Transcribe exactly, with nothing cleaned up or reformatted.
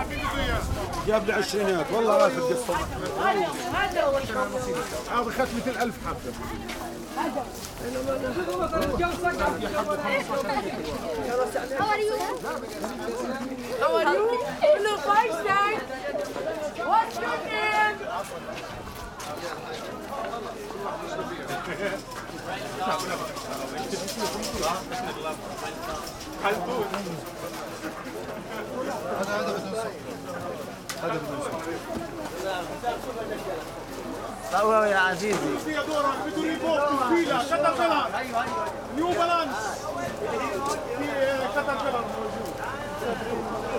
جاب لي عشرينات والله غافل القصه. هذا ختمة الألف حبة. How are you? How are you? Hello, Feinstein. What's your name? هذا هذا بدون صوت. هذا بدون صوت. صور يا عزيزي. بدون ريبوك تشيلها كتر كلر. نيو بالانس. في كتر كلر موجود.